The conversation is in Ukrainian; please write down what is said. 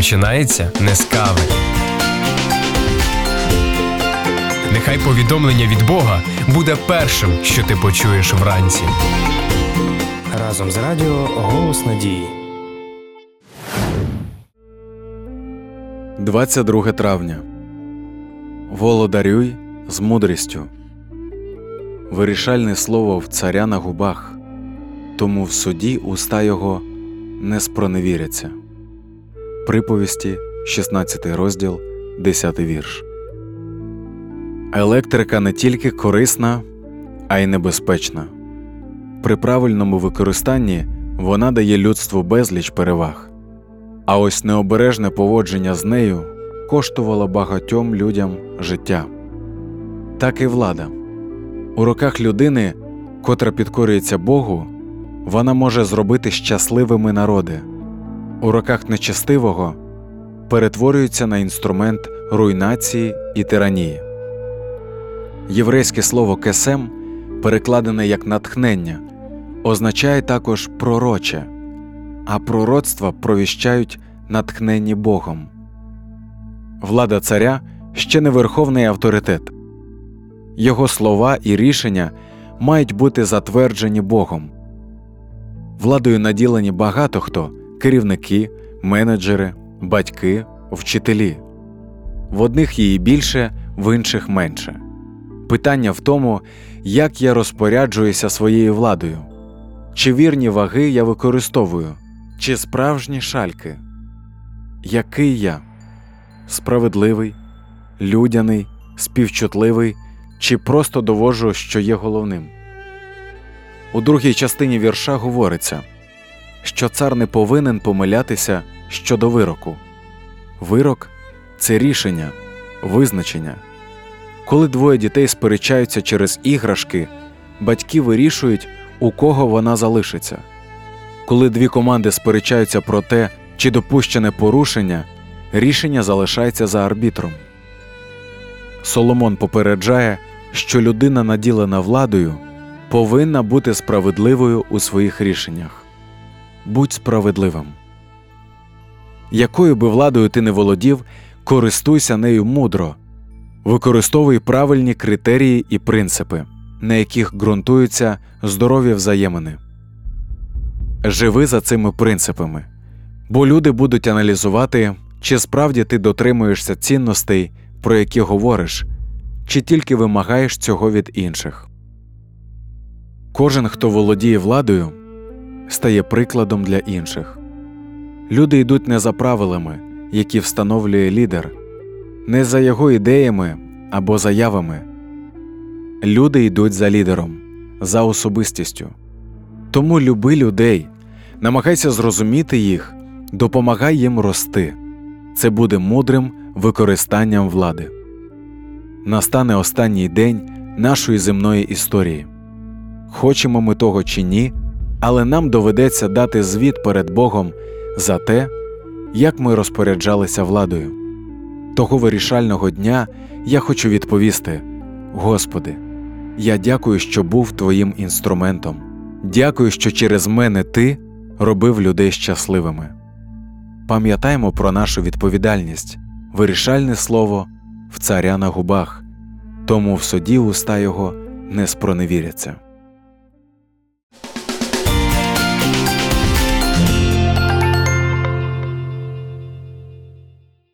починається не з кави. Нехай повідомлення від Бога буде першим, що ти почуєш вранці. Разом з радіо «Голос надії». 22 травня. Володарюй з мудрістю. Вирішальне слово в царя на губах, тому в суді уста його не спроневіряться. Приповісті, 16 розділ, 10 вірш. Електрика не тільки корисна, а й небезпечна. При правильному використанні вона дає людству безліч переваг. А ось необережне поводження з нею коштувало багатьом людям життя. Так і влада. У руках людини, котра підкорюється Богу, вона може зробити щасливими народи. У руках нечестивого перетворюється на інструмент руйнації і тиранії. Єврейське слово «кесем», перекладене як «натхнення», означає також «пророче», а пророцтва провіщають натхненні Богом. Влада царя ще не верховний авторитет. Його слова і рішення мають бути затверджені Богом. Владою наділені багато хто – керівники, менеджери, батьки, вчителі. В одних її більше, в інших менше. Питання в тому, як я розпоряджуюся своєю владою. Чи вірні ваги я використовую, чи справжні шальки? Який я? Справедливий, людяний, співчутливий, чи просто доводжу, що є головним? У другій частині вірша говориться, що цар не повинен помилятися щодо вироку. Вирок – це рішення, визначення. Коли двоє дітей сперечаються через іграшки, батьки вирішують, у кого вона залишиться. Коли дві команди сперечаються про те, чи допущене порушення, рішення залишається за арбітром. Соломон попереджає, що людина, наділена владою, повинна бути справедливою у своїх рішеннях. Будь справедливим. Якою би владою ти не володів, користуйся нею мудро. Використовуй правильні критерії і принципи, на яких ґрунтуються здорові взаємини. Живи за цими принципами, бо люди будуть аналізувати, чи справді ти дотримуєшся цінностей, про які говориш, чи тільки вимагаєш цього від інших. Кожен, хто володіє владою, стає прикладом для інших. Люди йдуть не за правилами, які встановлює лідер, не за його ідеями або заявами. Люди йдуть за лідером, за особистістю. Тому люби людей, намагайся зрозуміти їх, допомагай їм рости. Це буде мудрим використанням влади. Настане останній день нашої земної історії. Хочемо ми того чи ні, але нам доведеться дати звіт перед Богом за те, як ми розпоряджалися владою. Того вирішального дня я хочу відповісти: Господи, я дякую, що був Твоїм інструментом. Дякую, що через мене Ти робив людей щасливими. Пам'ятаймо про нашу відповідальність. Вирішальне слово в царя на губах, тому в суді уста його не спроневіряться.